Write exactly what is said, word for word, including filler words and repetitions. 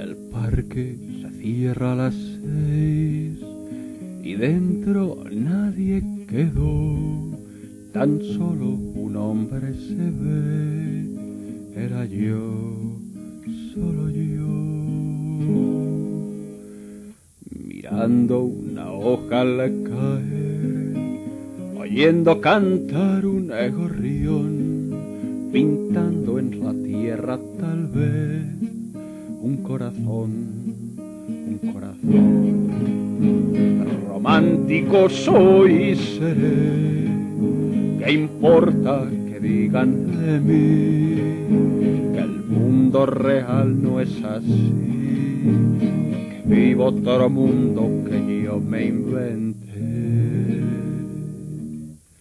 El parque se cierra a las seis y dentro nadie quedó. Tan solo un hombre se ve, era yo, solo yo. Mirando una hoja al caer, oyendo cantar un gorrión, pintando en la tierra tal vez un corazón, un corazón. Romántico soy y seré, ¿qué importa que digan de mí? Que el mundo real no es así, que vivo otro mundo que yo me inventé.